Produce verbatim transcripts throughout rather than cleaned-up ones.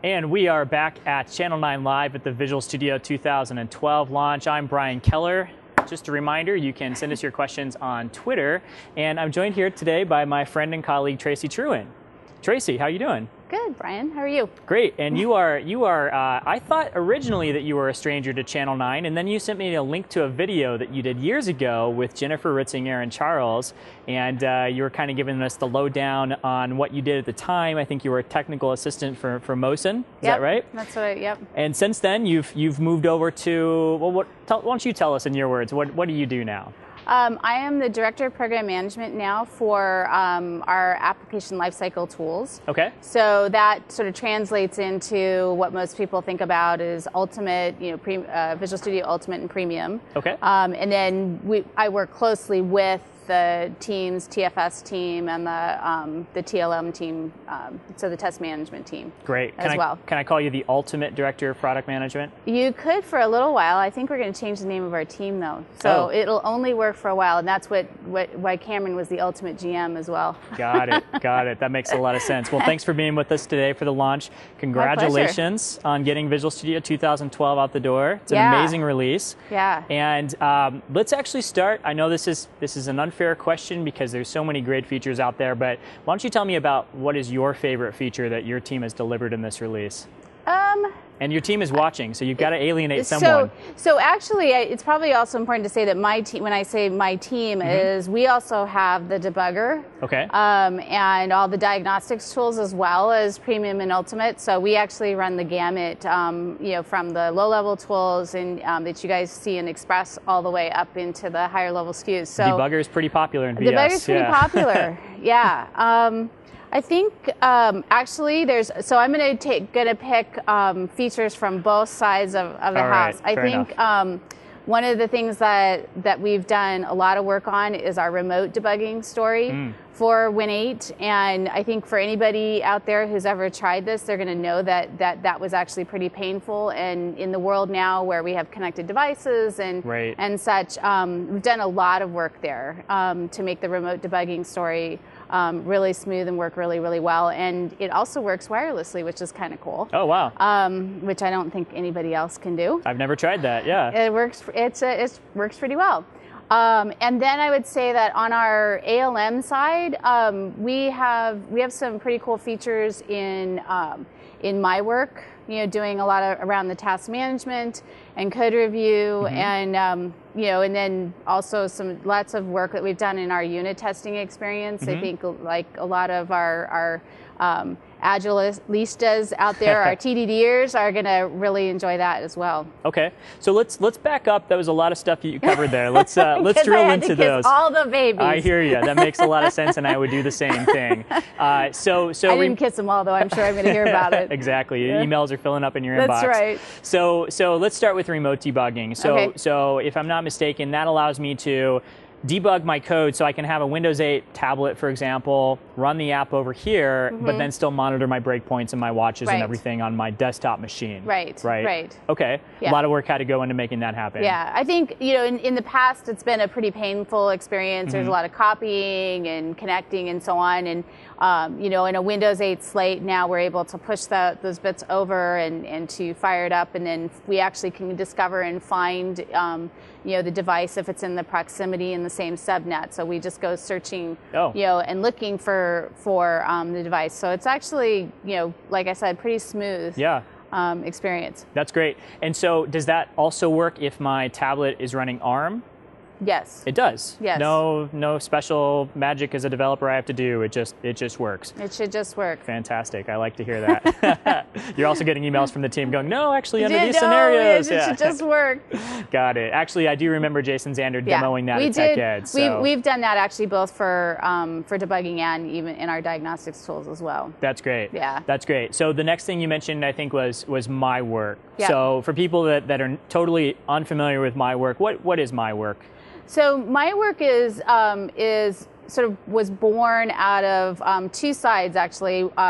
And we are back at Channel nine Live at the Visual Studio two thousand twelve launch. I'm Brian Keller. Just a reminder, you can send us your questions on Twitter. And I'm joined here today by my friend and colleague, Tracy Trewin. Tracy, how are you doing? Good, Brian. How are you? Great. And you are, you are. Uh, I thought originally that you were a stranger to Channel nine, and then you sent me a link to a video that you did years ago with Jennifer Ritzinger and Charles, and uh, you were kind of giving us the lowdown on what you did at the time. I think you were a technical assistant for, for Mosin. Is yep, that right? That's what I, yep. And since then, you've you've moved over to, well, what, tell, why don't you tell us in your words, what, what do you do now? Um, I am the Director of Program Management now for um, our application lifecycle tools. Okay. So that sort of translates into what most people think about is Ultimate, you know, pre, uh, Visual Studio Ultimate and Premium. Okay. Um, and then we, I work closely with the teams, T F S team and the um, the T L M team, um, so the test management team. Great. As can I, well. Can I call you the Ultimate Director of Product Management? You could for a little while. I think we're going to change the name of our team though, so oh. it'll only work for a while, and that's what, what why Cameron was the Ultimate G M as well. Got it. Got it. That makes a lot of sense. Well, thanks for being with us today for the launch. Congratulations on getting Visual Studio two thousand twelve out the door. It's an yeah. amazing release. Yeah. And um, let's actually start. I know this is this is an unfair question because there's so many great features out there, but why don't you tell me about what is your favorite feature that your team has delivered in this release? Um. And your team is watching, so you've got to alienate so, someone. So actually, it's probably also important to say that my team, when I say my team, mm-hmm. is we also have the debugger. Okay. Um, and all the diagnostics tools as well as Premium and Ultimate. So we actually run the gamut, um, you know, from the low-level tools and um, that you guys see in Express all the way up into the higher-level S K Us. So debugger is pretty popular in V S. Debugger is pretty yeah. popular. Yeah. Um, I think um, actually there's, so I'm going to take, going to pick um, features from both sides of, of the All house. right, I think um, one of the things that, that we've done a lot of work on is our remote debugging story mm. for Win eight. And I think for anybody out there who's ever tried this, they're going to know that, that that was actually pretty painful. And in the world now where we have connected devices and, right. and such, um, we've done a lot of work there um, to make the remote debugging story Um, really smooth and work really, really well. And it also works wirelessly, which is kind of cool. Oh, wow. Um, which I don't think anybody else can do. I've never tried that, yeah. It works, it's, a, it works pretty well. Um, and then I would say that on our A L M side, um, we have we have some pretty cool features in um, in my work. You know, doing a lot of around the task management and code review, mm-hmm. and um, you know, and then also some lots of work that we've done in our unit testing experience. Mm-hmm. I think like a lot of our our um, Agilistas out there, our TDDers are going to really enjoy that as well. Okay, so let's let's back up. That was a lot of stuff that you covered there. Let's uh, let's drill I had into to kiss those. All the babies. I hear you. That makes a lot of sense, and I would do the same thing. Uh, so so I didn't kiss them all, though. I'm sure I'm going to hear about it. Exactly. Your emails are filling up in your That's inbox. That's right. So so let's start with remote debugging. So okay. so if I'm not mistaken, that allows me to debug my code so I can have a Windows eight tablet, for example, run the app over here, mm-hmm. but then still monitor my breakpoints and my watches right. and everything on my desktop machine. Right, right. right. Okay. Yeah. A lot of work had to go into making that happen. Yeah, I think, you know, in, in the past, it's been a pretty painful experience. Mm-hmm. There's a lot of copying and connecting and so on. And, um, you know, in a Windows eight slate, now we're able to push the, those bits over and, and to fire it up. And then we actually can discover and find, um, you know, the device if it's in the proximity in the same subnet. So we just go searching, oh. you know, and looking for for um, the device. So it's actually, you know, like I said, pretty smooth. Yeah. Um, experience. That's great. And so does that also work if my tablet is running ARM? Yes. It does. Yes. No, no special magic as a developer I have to do. It just, it just works. It should just work. Fantastic. I like to hear that. You're also getting emails from the team going, no, actually, under these no, scenarios, it yeah. should just work. Got it. Actually, I do remember Jason Zander yeah. demoing that we at did. TechEd. So. We, we've done that actually both for um, for debugging and even in our diagnostics tools as well. That's great. Yeah. That's great. So the next thing you mentioned, I think, was was my work. Yeah. So for people that, that are totally unfamiliar with my work, what what is my work? So my work is um, is sort of was born out of um, two sides actually. Uh,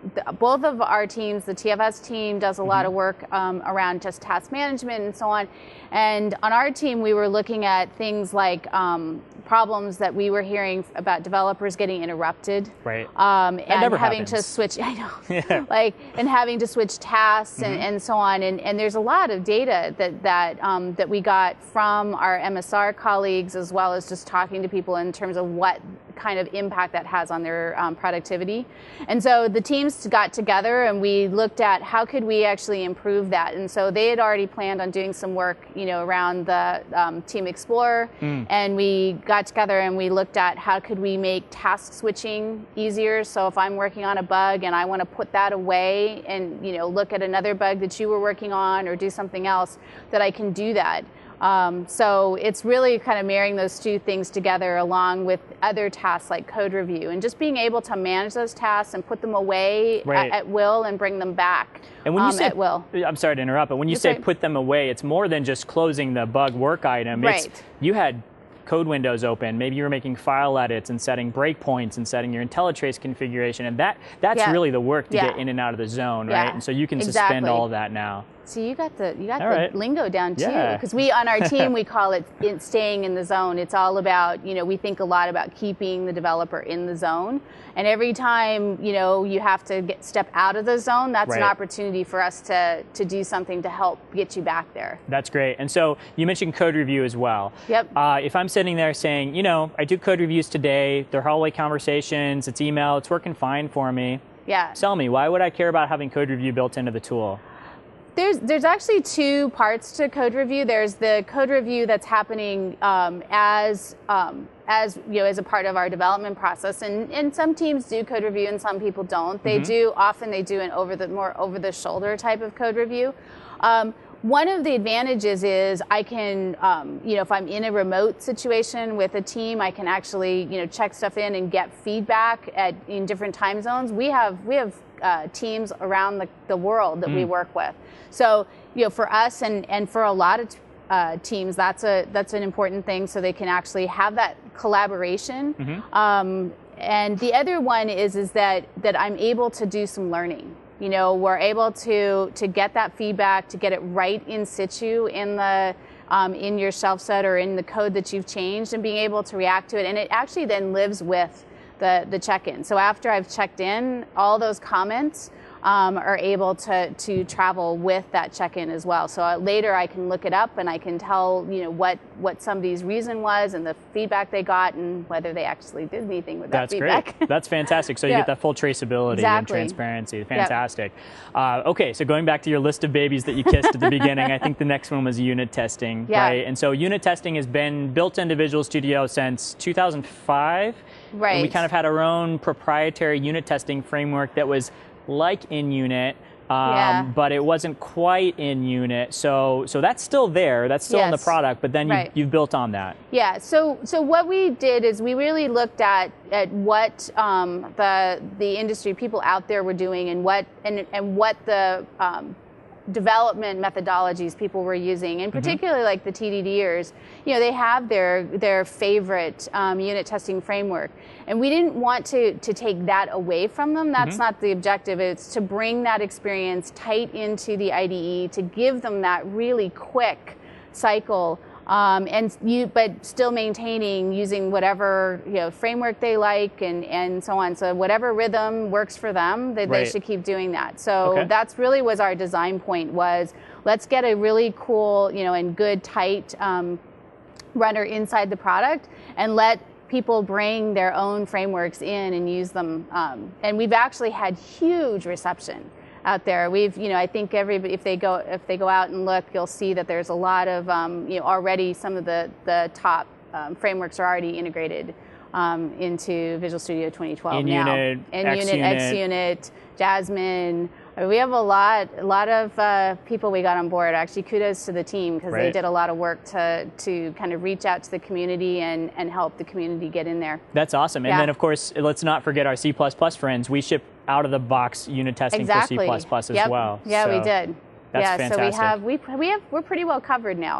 the, both of our teams, the T F S team does a mm-hmm. lot of work um, around just task management and so on. And on our team, we were looking at things like um, problems that we were hearing about developers getting interrupted, right? Um, and having happens. to switch. I know, yeah. like and having to switch tasks mm-hmm. and, and so on. And, and there's a lot of data that that um, that we got from our M S R colleagues, as well as just talking to people in terms of what kind of impact that has on their um, productivity. And so the teams got together and we looked at how could we actually improve that. And so they had already planned on doing some work, you know, around the um, Team Explorer. Mm. And we got together and we looked at how could we make task switching easier. So if I'm working on a bug and I want to put that away and, you know, look at another bug that you were working on or do something else, that I can do that. Um, so it's really kind of marrying those two things together along with other tasks like code review and just being able to manage those tasks and put them away right. at, at will and bring them back and when you um, say, at will. I'm sorry to interrupt, but when you That's say right. put them away, it's more than just closing the bug work item. Right. It's, you had code windows open. Maybe you were making file edits and setting breakpoints and setting your IntelliTrace configuration. And that that's yeah. really the work to yeah. get in and out of the zone, yeah. right? And so you can exactly. suspend all of that now. So you got the you got all the right. lingo down too, yeah. because we on our team we call it in staying in the zone. It's all about, you know, we think a lot about keeping the developer in the zone, and every time, you know, you have to get step out of the zone, that's right. an opportunity for us to to do something to help get you back there. That's great. And so you mentioned code review as well. Yep. Uh, if I'm sitting there saying, you know, I do code reviews today, they're hallway conversations, it's email, it's working fine for me. Yeah. Tell me, why would I care about having code review built into the tool? There's there's actually two parts to code review. There's the code review that's happening um, as um, as you know as a part of our development process, and, and some teams do code review and some people don't. They mm-hmm. do often they do an over the more over the shoulder type of code review. Um, One of the advantages is I can, um, you know, if I'm in a remote situation with a team, I can actually, you know, check stuff in and get feedback at in different time zones. We have we have uh, teams around the, the world that mm. we work with. So, you know, for us and, and for a lot of uh, teams, that's a that's an important thing. So they can actually have that collaboration. Mm-hmm. Um, and the other one is is that that I'm able to do some learning. You know, we're able to to get that feedback, to get it right in situ in the um, in your shelf set or in the code that you've changed, and being able to react to it. And it actually then lives with the the check-in. So after I've checked in, all those comments um, are able to to travel with that check-in as well. So uh, later I can look it up and I can tell, you know, what what somebody's reason was and the feedback they got and whether they actually did anything with that That's feedback. Great. That's fantastic. So you yeah. get that full traceability exactly. and transparency. Fantastic. Yep. Uh, okay, so going back to your list of babies that you kissed at the beginning, I think the next one was unit testing, yeah. right? And so unit testing has been built into Visual Studio since two thousand five. Right. And we kind of had our own proprietary unit testing framework that was like in Unit, um, yeah. but it wasn't quite in Unit. So, so that's still there. That's still yes. in the product. But then you, right. you've built on that. Yeah. So, so what we did is we really looked at at what um, the the industry people out there were doing and what and and what the um, development methodologies people were using, and particularly mm-hmm. like the TDDers, you know, they have their their favorite um, unit testing framework, and we didn't want to to take that away from them. That's mm-hmm. not the objective. It's to bring that experience tight into the I D E, to give them that really quick cycle. Um, and you, but still maintaining using whatever, you know, framework they like and, and so on. So whatever rhythm works for them, they, right. they should keep doing that. So okay. that's really was our design point, was let's get a really cool, you know, and good tight um, runner inside the product and let people bring their own frameworks in and use them. Um, and we've actually had huge reception out there. We've, you know, I think everybody, if they go, if they go out and look, you'll see that there's a lot of, um, you know, already some of the the top um, frameworks are already integrated um, into Visual Studio twenty twelve in now. Unit, In X Unit, Unit. X Unit, Jasmine. I mean, we have a lot, a lot of uh, people we got on board. Actually, kudos to the team because right. they did a lot of work to to kind of reach out to the community and and help the community get in there. That's awesome. Yeah. And then, of course, let's not forget our C plus plus friends. We ship out of the box unit testing exactly. for C plus plus as yep. well. Yeah, so we did. That's yeah, fantastic. so we have we we have we're pretty well covered now.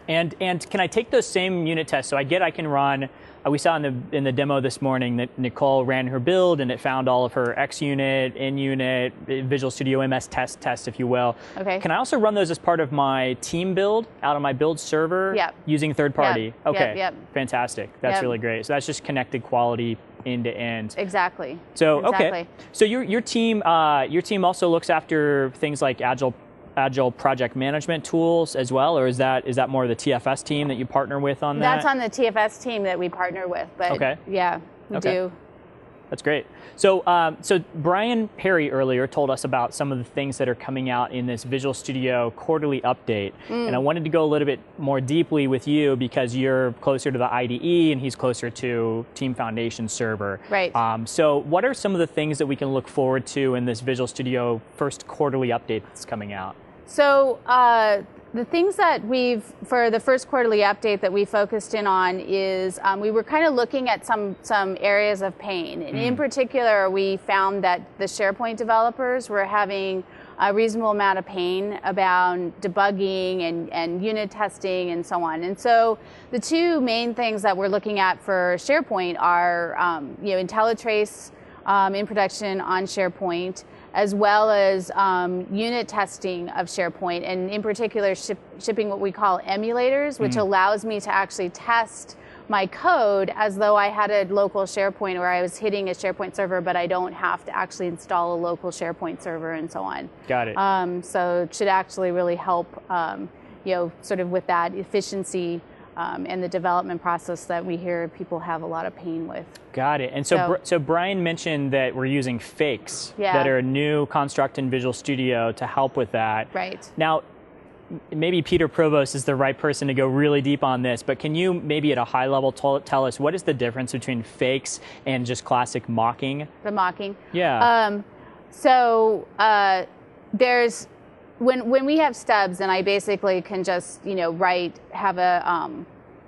And and can I take those same unit tests? So I get I can run. Uh, we saw in the in the demo this morning that Nicole ran her build and it found all of her X unit, in unit, Visual Studio M S test test, if you will. Okay. Can I also run those as part of my team build out on my build server? Yep. Using third party. Yep. Okay. Yep. Yep. Fantastic. That's Yep. really great. So that's just connected quality end to end. Exactly. So exactly. okay. So your your team uh, your team also looks after things like agile. Agile project management tools as well, or is that is that more of the T F S team that you partner with on that? That's on the T F S team that we partner with, but okay. yeah, we okay. do. That's great. So, um, so Brian Perry earlier told us about some of the things that are coming out in this Visual Studio quarterly update, mm. and I wanted to go a little bit more deeply with you because you're closer to the I D E and he's closer to Team Foundation server. Right. Um, so, what are some of the things that we can look forward to in this Visual Studio first quarterly update that's coming out? So uh, the things that we've, for the first quarterly update that we focused in on is um, we were kind of looking at some, some areas of pain. And mm. in particular, we found that the SharePoint developers were having a reasonable amount of pain about debugging and, and unit testing and so on. And so the two main things that we're looking at for SharePoint are um, you know, IntelliTrace um, in production on SharePoint, as well as um, unit testing of SharePoint, and in particular ship, shipping what we call emulators, which mm. allows me to actually test my code as though I had a local SharePoint where I was hitting a SharePoint server, but I don't have to actually install a local SharePoint server and so on. Got it. Um, so it should actually really help, um, you know, sort of with that efficiency Um, and the development process that we hear people have a lot of pain with. Got it. And so, so, so Brian mentioned that we're using fakes yeah. that are a new construct in Visual Studio to help with that. Right. Now, maybe Peter Provost is the right person to go really deep on this, but can you maybe at a high level tell us what is the difference between fakes and just classic mocking? The mocking? Yeah. Um, so uh, there's, When when we have stubs, and I basically can just you know write have a um,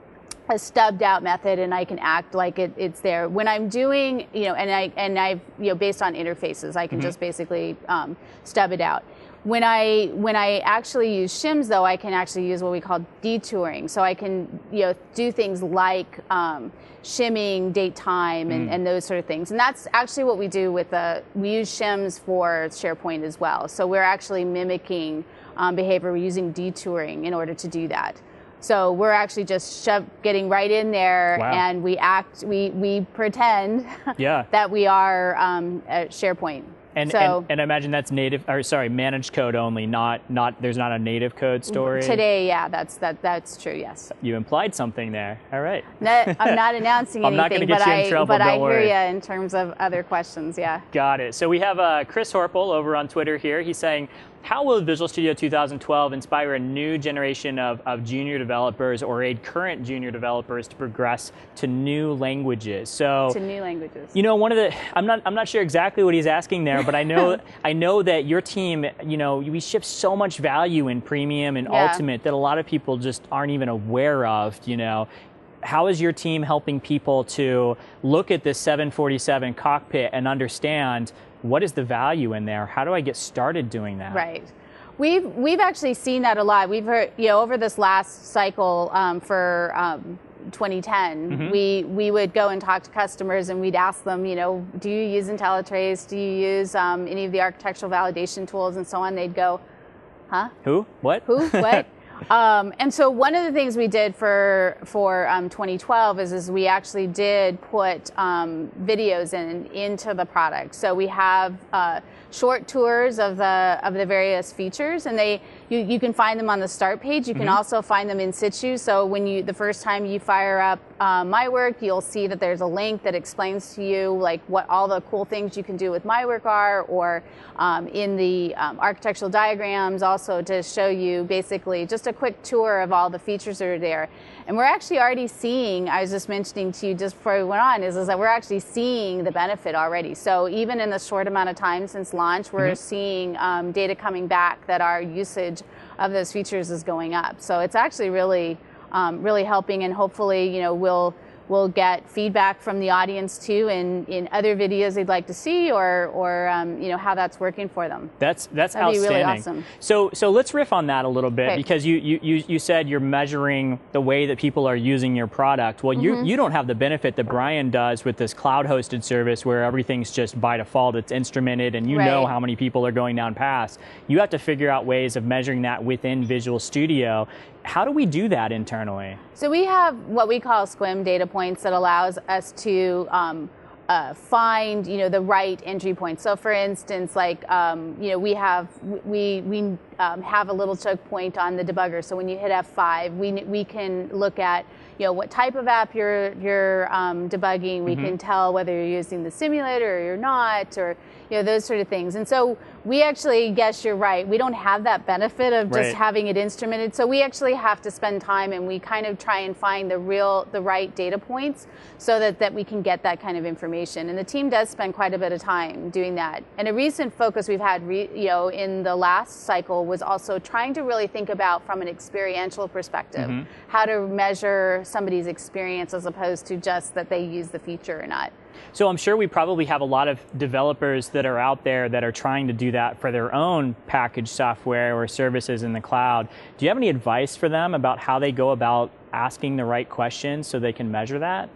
a stubbed out method, and I can act like it, it's there. When I'm doing you know, and I and I've you know based on interfaces, I can mm-hmm. just basically um, stub it out. When I when I actually use shims, though, I can actually use what we call detouring. So I can you know do things like um, shimming, date, time, and, mm. and those sort of things. And that's actually what we do with the we use shims for SharePoint as well. So we're actually mimicking um, behavior. We're using detouring in order to do that. So we're actually just shove, getting right in there, wow. and we act, we we pretend yeah. that we are um, at SharePoint. And, so, and and I imagine that's native, or sorry, managed code only. Not not there's not a native code story today. Yeah, that's that that's true. Yes. You implied something there. All right. No, I'm not announcing I'm anything, not gonna get but you in I trouble, but don't I worry. hear you in terms of other questions. Yeah. Got it. So we have uh, Chris Horpel over on Twitter here. He's saying, how will Visual Studio two thousand twelve inspire a new generation of, of junior developers or aid current junior developers to progress to new languages? So to new languages. You know, one of the I'm not I'm not sure exactly what he's asking there, but I know I know that your team, you know, we ship so much value in Premium and yeah. Ultimate that a lot of people just aren't even aware of, you know. How is your team helping people to look at this seven forty-seven cockpit and understand what is the value in there? How do I get started doing that? Right. We've we've actually seen that a lot. We've heard, you know, over this last cycle um, for um, twenty ten, mm-hmm. we we would go and talk to customers, and we'd ask them, you know, do you use IntelliTrace? Do you use um, any of the architectural validation tools and so on? They'd go, huh? Who? What? Who? What? Um, and so one of the things we did for for um, twenty twelve is, is we actually did put um, videos in into the product. So we have uh, short tours of the of the various features, and they you, you can find them on the start page. You can mm-hmm. also find them in situ. So when you the first time you fire up uh, MyWork, you'll see that there's a link that explains to you like what all the cool things you can do with MyWork are, or um, in the um, architectural diagrams also to show you basically just a quick tour of all the features that are there. And we're actually already seeing, I was just mentioning to you just before we went on, is, is that we're actually seeing the benefit already. So even in the short amount of time since launch, we're mm-hmm. seeing um, data coming back that our usage of those features is going up. So it's actually really, um, really helping, and hopefully, you know, we'll we'll get feedback from the audience too, in, in other videos they'd like to see, or or um, you know, how that's working for them. That's that's That'd outstanding. Be really awesome. So so let's riff on that a little bit, okay. because you, you you said you're measuring the way that people are using your product. Well, you mm-hmm. you don't have the benefit that Brian does with this cloud hosted service where everything's just by default, it's instrumented, and you right. know how many people are going down paths. You have to figure out ways of measuring that within Visual Studio. How do we do that internally? So we have what we call SQUIM data points that allows us to um, uh, find, you know, the right entry point. So for instance, like, um, you know, we have, we, we um, have a little choke point on the debugger. So when you hit F five, we, we can look at, you know, what type of app you're, you're um, debugging. We mm-hmm. can tell whether you're using the simulator or you're not, or, you know, those sort of things. And so we actually, yes, you're right, we don't have that benefit of just right. having it instrumented. So we actually have to spend time, and we kind of try and find the real, the right data points so that, that we can get that kind of information. And the team does spend quite a bit of time doing that. And a recent focus we've had, re, you know, in the last cycle was also trying to really think about, from an experiential perspective, mm-hmm. how to measure somebody's experience as opposed to just that they use the feature or not. So I'm sure we probably have a lot of developers that are out there that are trying to do that for their own packaged software or services in the cloud. Do you have any advice for them about how they go about asking the right questions so they can measure that?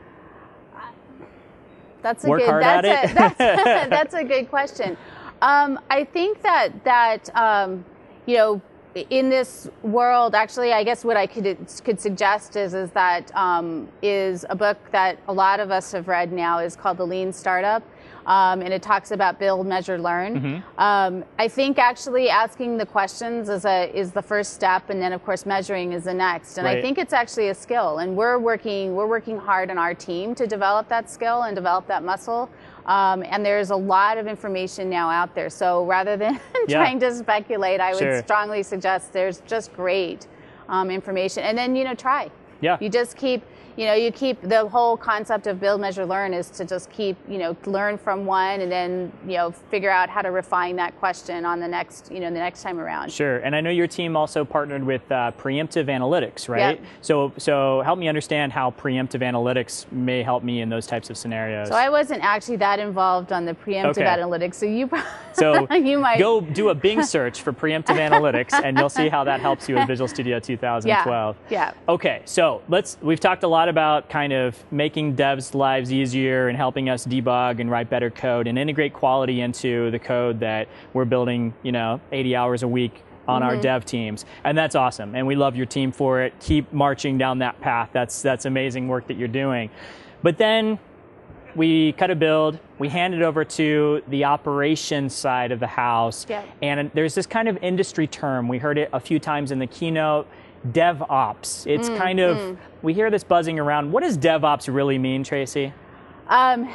That's a Work good. hard That's at a, it? that's, that's a good question. Um, I think that that um, you know, in this world, actually, I guess what I could could suggest is is that um, is a book that a lot of us have read now, is called The Lean Startup, um, and it talks about build, measure, learn. Mm-hmm. um, I think actually asking the questions is a is the first step, and then of course measuring is the next. And right. I think it's actually a skill, and we're working we're working hard on our team to develop that skill and develop that muscle. Um, and there's a lot of information now out there. So rather than yeah. trying to speculate, I sure. would strongly suggest there's just great um, information. And then, you know, try. Yeah. You just keep, you know, you keep, the whole concept of build, measure, learn is to just keep, you know, learn from one, and then, you know, figure out how to refine that question on the next, you know, the next time around. Sure. And I know your team also partnered with uh, Preemptive Analytics, right? Yep. So, so help me understand how Preemptive Analytics may help me in those types of scenarios. So I wasn't actually that involved on the Preemptive okay. Analytics, so you, so you might go do a Bing search for Preemptive Analytics, and you'll see how that helps you in Visual Studio two thousand twelve. Yeah. yeah. Okay. So let's. We've talked a lot about kind of making devs' lives easier and helping us debug and write better code and integrate quality into the code that we're building, you know, eighty hours a week on mm-hmm. our dev teams. And that's awesome. And we love your team for it. Keep marching down that path. That's, that's amazing work that you're doing. But then we cut a build, we hand it over to the operations side of the house. Yeah. And there's this kind of industry term. We heard it a few times in the keynote. DevOps. It's mm, kind of, mm. we hear this buzzing around. What does DevOps really mean, Tracy? Um,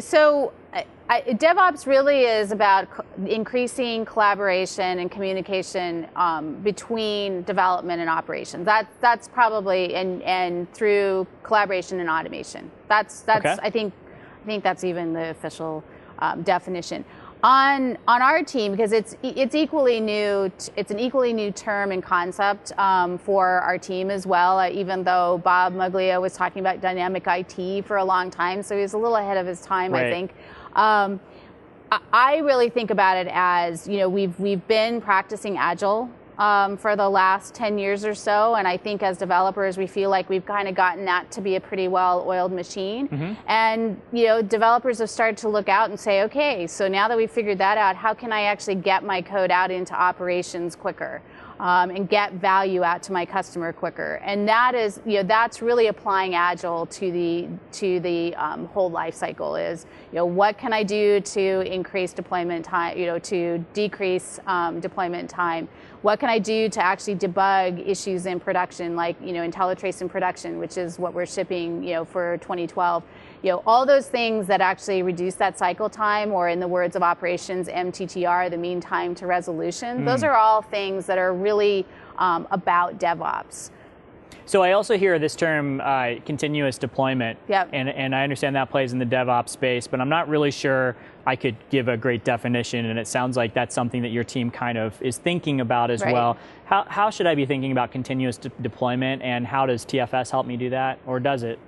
so I, I, DevOps really is about co- increasing collaboration and communication um, between development and operations. That, that's probably, and, and through collaboration and automation. That's, that's okay. I think, I think that's even the official um, definition. On on our team, because it's it's equally new, t- it's an equally new term and concept um, for our team as well. Uh, even though Bob Muglia was talking about dynamic I T for a long time, so he was a little ahead of his time, right. I think. Um, I, I really think about it as, you know, we've we've been practicing Agile Um, for the last ten years or so, and I think as developers we feel like we've kind of gotten that to be a pretty well-oiled machine. Mm-hmm. And you know, developers have started to look out and say, okay, so now that we've figured that out, how can I actually get my code out into operations quicker? Um, and get value out to my customer quicker, and that is, you know, that's really applying Agile to the to the um, whole life cycle. Is, you know, what can I do to increase deployment time? You know, to decrease um, deployment time. What can I do to actually debug issues in production, like, you know, IntelliTrace in production, which is what we're shipping, you know, for twenty twelve. You know, all those things that actually reduce that cycle time, or in the words of operations, M T T R, the mean time to resolution. Mm. Those are all things that are really um, about DevOps. So I also hear this term, uh, continuous deployment, yep. and, and I understand that plays in the DevOps space, but I'm not really sure I could give a great definition, and it sounds like that's something that your team kind of is thinking about as right. well. How, how should I be thinking about continuous de- deployment, and how does T F S help me do that, or does it?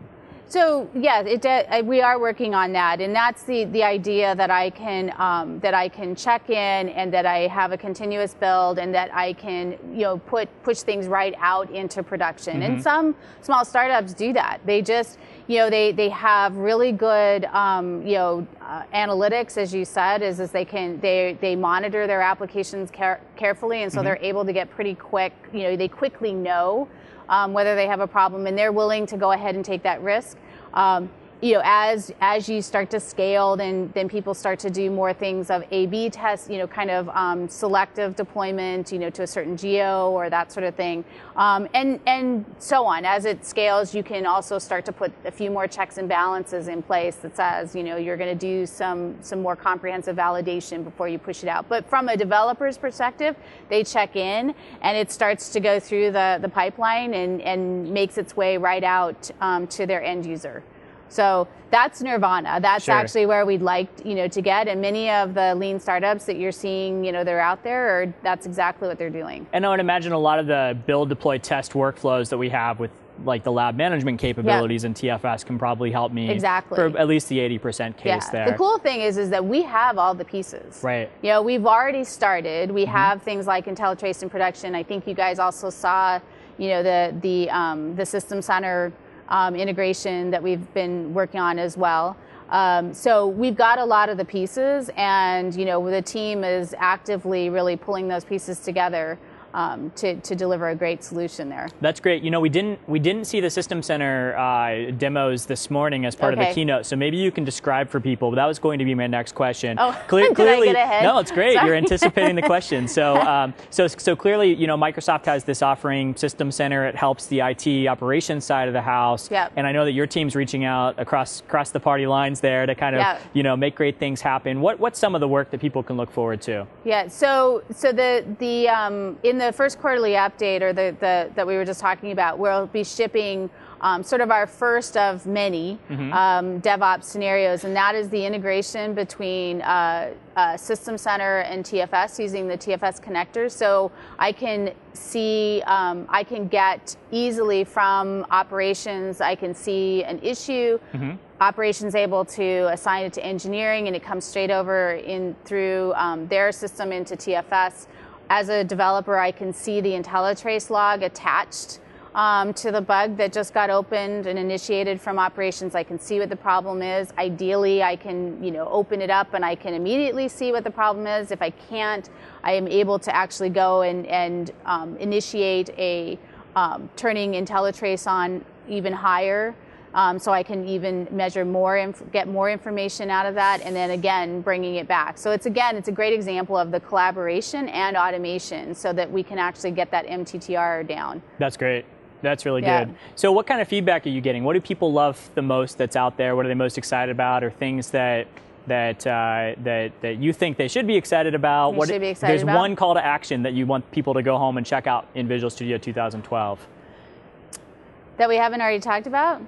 So yeah, it, uh, we are working on that, and that's the the idea that I can um, that I can check in, and that I have a continuous build, and that I can you know put push things right out into production. Mm-hmm. And some small startups do that. They just you know they they have really good um, you know uh, analytics, as you said, is is they can they they monitor their applications care- carefully, and so mm-hmm. they're able to get pretty quick. You know, they quickly know Um, whether they have a problem, and they're willing to go ahead and take that risk. Um, you know, as as you start to scale, then then people start to do more things of A B tests, you know, kind of um, selective deployment, you know, to a certain geo or that sort of thing, um, and and so on. As it scales, you can also start to put a few more checks and balances in place that says, you know, you're going to do some some more comprehensive validation before you push it out. But from a developer's perspective, they check in, and it starts to go through the the pipeline and and makes its way right out um, to their end user. So that's nirvana. That's sure. actually where we'd like, you know, to get. And many of the lean startups that you're seeing, you know, they're out there, or that's exactly what they're doing. And I would imagine a lot of the build, deploy, test workflows that we have with like the lab management capabilities yep. in T F S can probably help me exactly. for at least the eighty percent case yeah. there. The cool thing is, is that we have all the pieces. Right. You know, we've already started. We mm-hmm. have things like IntelliTrace in production. I think you guys also saw, you know, the the um, the System Center Um, integration that we've been working on as well. Um, so we've got a lot of the pieces, and you know the team is actively really pulling those pieces together um, to, to deliver a great solution there. That's great. You know, we didn't we didn't see the System Center uh, demos this morning as part okay. of the keynote, so maybe you can describe for people. That was going to be my next question. Oh, Cle- did clearly, I get ahead? No, it's great. Sorry. You're anticipating the question. So, um, so, so clearly, you know, Microsoft has this offering, System Center. It helps the I T operations side of the house. Yep. And I know that your team's reaching out across across the party lines there to kind of, yep. you know, make great things happen. What what's some of the work that people can look forward to? Yeah. So, so the the um, in the first quarterly update, or the, the that we were just talking about, we'll be shipping um, sort of our first of many mm-hmm. um, DevOps scenarios, and that is the integration between uh, uh, System Center and T F S using the T F S connectors. So I can see, um, I can get easily from operations, I can see an issue, mm-hmm. operations able to assign it to engineering, and it comes straight over in through um, their system into T F S. As a developer, I can see the IntelliTrace log attached um, to the bug that just got opened and initiated from operations. I can see what the problem is. Ideally, I can, you know, open it up and I can immediately see what the problem is. If I can't, I am able to actually go and, and um, initiate a um, turning IntelliTrace on even higher. Um, so I can even measure more, inf- get more information out of that, and then again bringing it back. So it's again, it's a great example of the collaboration and automation, so that we can actually get that M T T R down. That's great. That's really yeah. good. So what kind of feedback are you getting? What do people love the most that's out there? What are they most excited about, or things that that uh, that that you think they should be excited about? They what should be excited there's about? one call to action that you want people to go home and check out in Visual Studio two thousand twelve. That we haven't already talked about?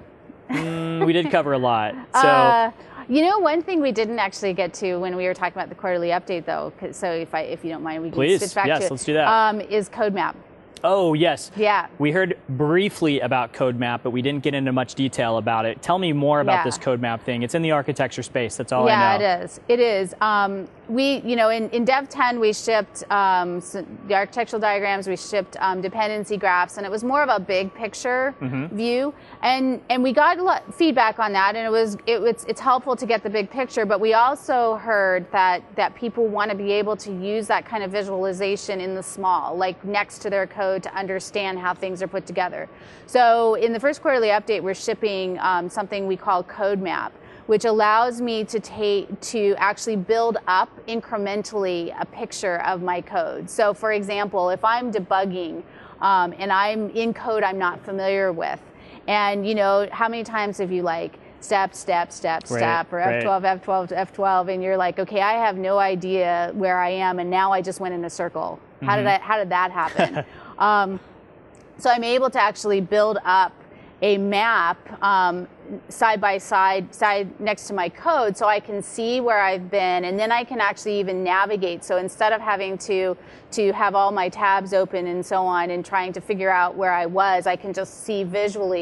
mm, we did cover a lot. So, uh, you know, one thing we didn't actually get to when we were talking about the quarterly update, though. So if I, if you don't mind, we can please, switch back yes, to it. let's do that. Um, is CodeMap. Oh, yes. Yeah. We heard briefly about CodeMap, but we didn't get into much detail about it. Tell me more about yeah. this CodeMap thing. It's in the architecture space. That's all yeah, I know. Yeah, it is. It is. Um, we, you know, in, in Dev ten, we shipped um, so the architectural diagrams, we shipped um, dependency graphs, and it was more of a big picture mm-hmm. view. And and we got a lot of feedback on that, and it was it, it's it's helpful to get the big picture. But we also heard that that people want to be able to use that kind of visualization in the small, like next to their code, to understand how things are put together. So in the first quarterly update, we're shipping um, something we call CodeMap, which allows me to take to actually build up incrementally a picture of my code. So for example, if I'm debugging um, and I'm in code I'm not familiar with, and you know, how many times have you like step, step, step, right, step, or right. F twelve, F twelve, F twelve, and you're like, okay, I have no idea where I am, and now I just went in a circle. Mm-hmm. How did I, how did that happen? um, so I'm able to actually build up a map um, side by side, side next to my code, so I can see where I've been, and then I can actually even navigate. So instead of having to to have all my tabs open and so on, and trying to figure out where I was, I can just see visually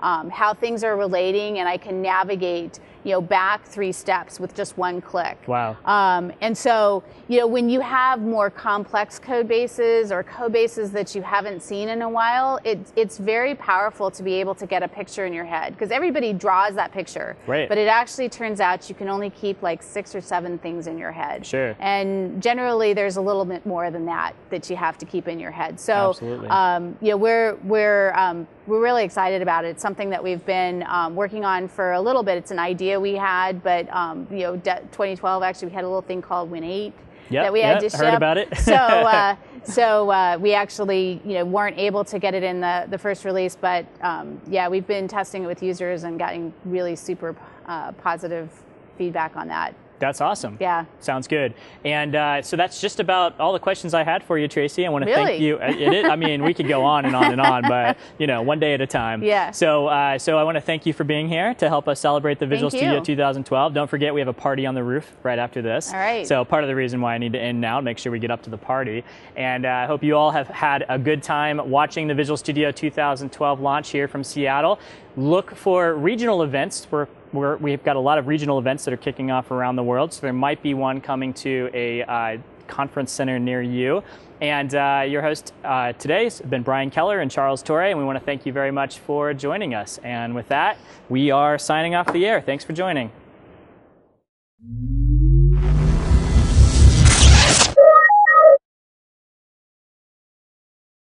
um, how things are relating, and I can navigate, you know, back three steps with just one click. Wow. Um, and so, you know, when you have more complex code bases or code bases that you haven't seen in a while, it, it's very powerful to be able to get a picture in your head, because everybody draws that picture. Right. But it actually turns out you can only keep like six or seven things in your head. Sure. And generally there's a little bit more than that that you have to keep in your head. So, Absolutely. um, you know, we're, we're, um, we're really excited about it. It's something that we've been um, working on for a little bit. It's an idea we had, but um, you know, twenty twelve actually we had a little thing called Win eight yep, that we yep, had to ship. heard about it. so, uh, so uh, we actually, you know, weren't able to get it in the the first release, but um, yeah, we've been testing it with users and getting really super uh, positive feedback on that. That's awesome. Yeah. Sounds good. And uh, so that's just about all the questions I had for you, Tracy. I want to Really? thank you. It is, I mean, we could go on and on and on, but you know, one day at a time. Yeah. So, uh, so I want to thank you for being here to help us celebrate the Visual Thank Studio you. two thousand twelve. Don't forget, we have a party on the roof right after this. All right. So part of the reason why I need to end now to make sure we get up to the party. And uh, I hope you all have had a good time watching the Visual Studio two thousand twelve launch here from Seattle. Look for regional events. We're We're, we've got a lot of regional events that are kicking off around the world, so there might be one coming to a uh, conference center near you. And uh, your host uh, today has been Brian Keller and Charles Torre, and we want to thank you very much for joining us. And with that, we are signing off the air. Thanks for joining.